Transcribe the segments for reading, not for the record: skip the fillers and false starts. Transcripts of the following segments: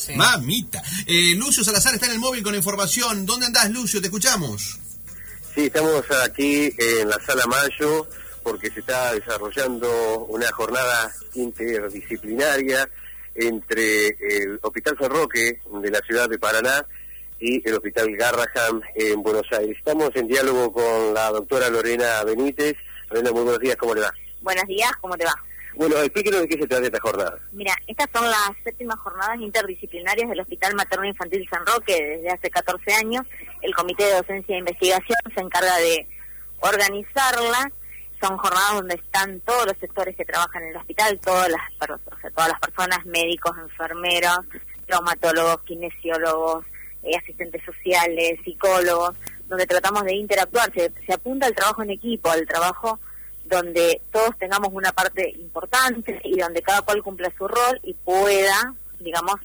Sí. Mamita. Lucio Salazar está en el móvil con información. ¿Dónde andás, Lucio? Te escuchamos. Sí, estamos aquí en la Sala Mayo porque se está desarrollando una jornada interdisciplinaria entre el Hospital San Roque de la ciudad de Paraná y el Hospital Garrahan en Buenos Aires. Estamos en diálogo con la doctora Lorena Benítez. Lorena, muy buenos días, ¿cómo le va? Buenos días, ¿cómo te va? Bueno, explíquenos de qué se trata esta jornada. Mira, estas son las 7ª jornadas interdisciplinarias del Hospital Materno Infantil San Roque. Desde hace 14 años, el Comité de Docencia e Investigación se encarga de organizarlas. Son jornadas donde están todos los sectores que trabajan en el hospital, todas las personas, médicos, enfermeros, traumatólogos, kinesiólogos, asistentes sociales, psicólogos, donde tratamos de interactuar. Se apunta al trabajo en equipo, al trabajo donde todos tengamos una parte importante y donde cada cual cumpla su rol y pueda, digamos,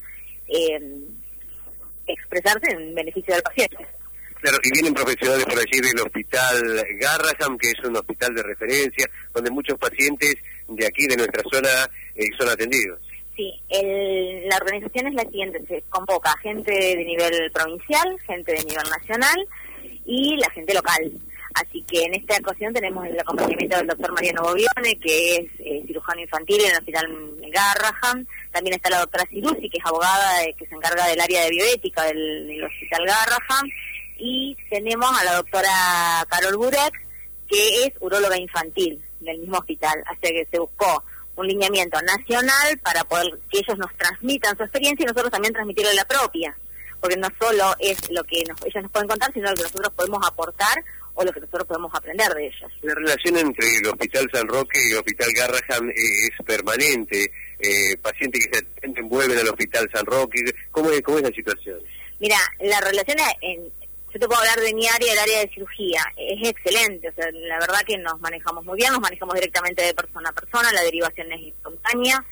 expresarse en beneficio del paciente. Claro, y vienen profesionales por allí del Hospital Garrahan, que es un hospital de referencia, donde muchos pacientes de aquí, de nuestra zona, son atendidos. Sí, la organización es la siguiente: se convoca gente de nivel provincial, gente de nivel nacional y la gente local. Así que en esta ocasión tenemos el acompañamiento del doctor Mariano Bovione, que es cirujano infantil en el Hospital Garrahan. También está la doctora Cirusi, que es abogada que se encarga del área de bioética del Hospital Garrahan. Y tenemos a la doctora Carol Burek, que es uróloga infantil del mismo hospital. Así que se buscó un lineamiento nacional para poder que ellos nos transmitan su experiencia y nosotros también transmitirle la propia. Porque no solo es lo que ellos nos pueden contar, sino lo que nosotros podemos aportar o lo que nosotros podemos aprender de ellos. La relación entre el Hospital San Roque y el Hospital Garrahan es permanente. Pacientes que se atienden vuelven al Hospital San Roque. ¿Cómo es la situación? Mira, la relación yo te puedo hablar de mi área, el área de cirugía, es excelente. O sea, la verdad que nos manejamos muy bien, nos manejamos directamente de persona a persona, la derivación es instantánea.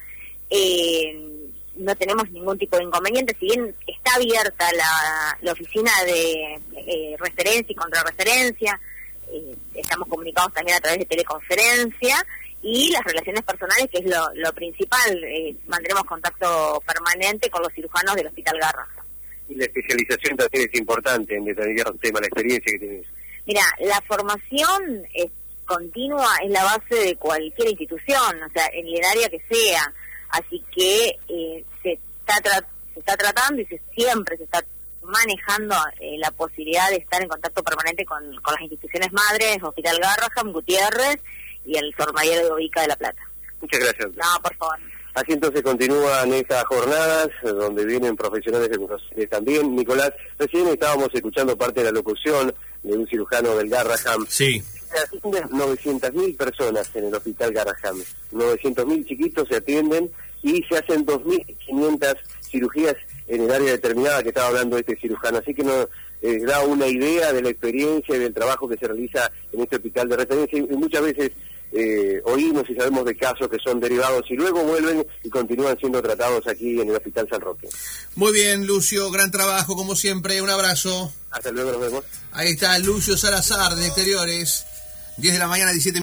No tenemos ningún tipo de inconveniente, si bien está abierta la oficina de referencia y contrarreferencia, estamos comunicados también a través de teleconferencia, y las relaciones personales, que es lo principal, mantenemos contacto permanente con los cirujanos del Hospital Garrahan. Y la especialización también es importante en determinados temas, la experiencia que tienes. Mira, la formación continua es la base de cualquier institución, o sea, en el área que sea. Así que se está tratando y siempre se está manejando la posibilidad de estar en contacto permanente con las instituciones madres, Hospital Garrahan, Gutiérrez y el Sor María Ludovica de La Plata. Muchas gracias. No, por favor. Así entonces continúan estas jornadas, donde vienen profesionales de Buenos Aires también. Nicolás, recién estábamos escuchando parte de la locución de un cirujano del Garrahan. Sí. Se atienden 900.000 personas en el Hospital Garrahan. 900.000 chiquitos se atienden y se hacen 2.500 cirugías en el área determinada que estaba hablando este cirujano. Así que nos da una idea de la experiencia y del trabajo que se realiza en este hospital de referencia. Y muchas veces oímos y sabemos de casos que son derivados y luego vuelven y continúan siendo tratados aquí en el Hospital San Roque. Muy bien, Lucio, gran trabajo como siempre, un abrazo. Hasta luego, nos vemos. Ahí está Lucio Salazar de Exteriores, 10 de la mañana, 17